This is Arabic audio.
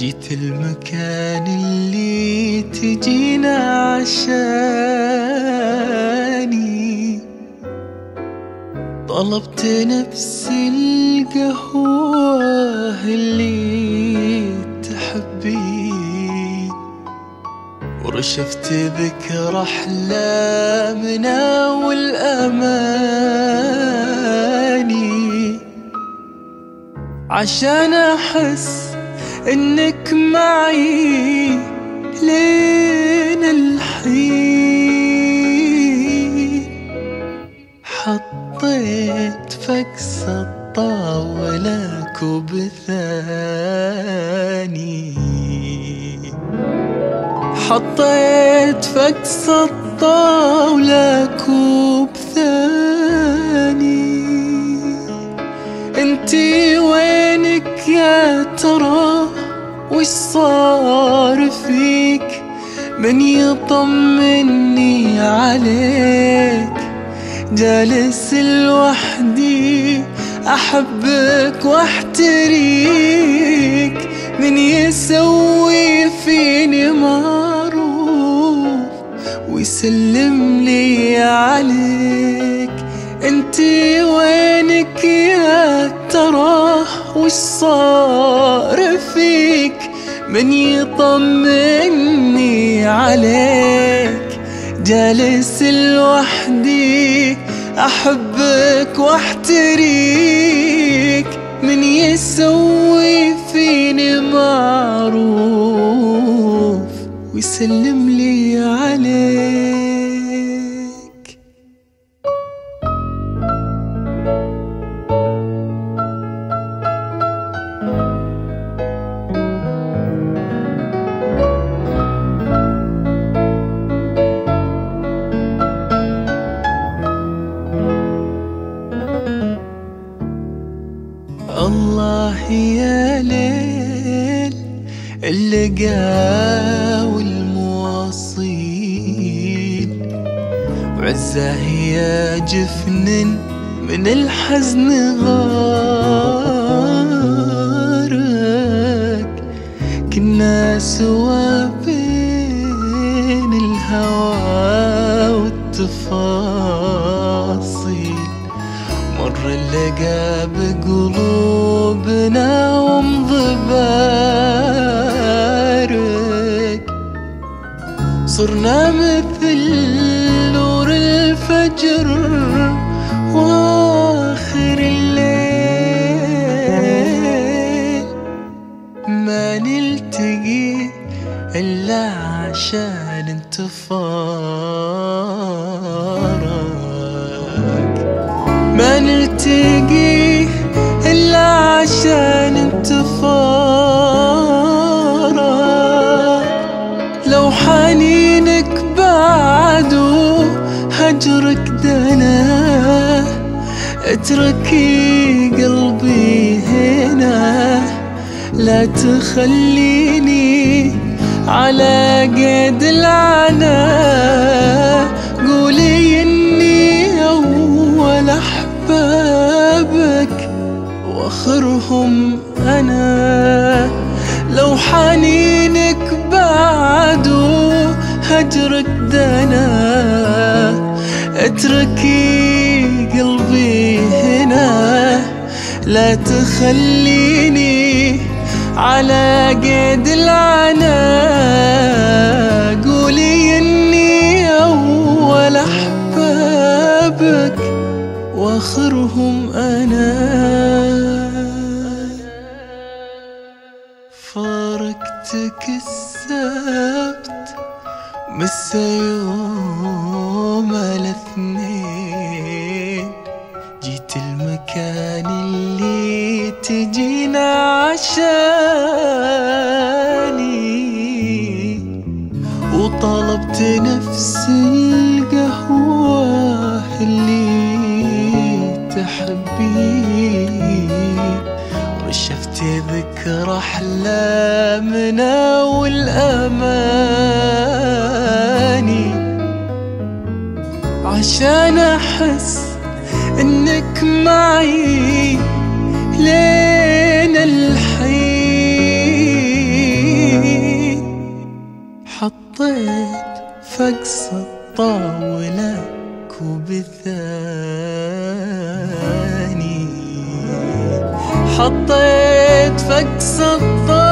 جيت المكان اللي تجينا عشاني، طلبت نفس القهوة اللي تحبي، ورشفت ذكرى أحلامنا والأماني، عشان أحس إنك معي لين الحين. حطيت فكس الطاولة كوب ثاني، حطيت فكس الطاولة كوب ثاني. انتي وينك يا ترى؟ وش صار فيك؟ من يطمني عليك؟ جالس لوحدي أحبك واحتريك، من يسوي فيني معروف ويسلم لي عليك؟ انتي وينك يا ترى؟ وش صار فيك؟ من يطمني عليك؟ جالس لوحدي أحبك واحتريك، من يسوي فيني معروف ويسلم لي عليك. الله يا ليل اللقا والمواصيل، وعزة يا جفن من الحزن غارك. كنا سوا بين الهوى والتفاصيل، مر اللقا بقلوبنا ومضبارك. صرنا مثل نور الفجر واخر الليل، ما نلتقي إلا عشان انتفارك، ما نلتقي إلا عشان انتفارك. لو حنينك بعده هجرك دنا، اتركي قلبي هنا، لا تخليني على قيد العناء. قولي إني أول أحبابك وآخرهم أنا. لو حنينك بعده هجرك دنا، اتركي قلبي هنا، لا تخليني على قيد العناء. قولي إني أول أحبابك وآخرهم أنا. فارقتك السبت مسا يوم الاثنين، جيت المكان اللي تجينا عشاني، وطلبت نفس القهوة اللي تحبي، ورشفت ذكرى أحلامنا والأماني، عشان أحس إنك معي لين الحين. حطيت فقس الضوء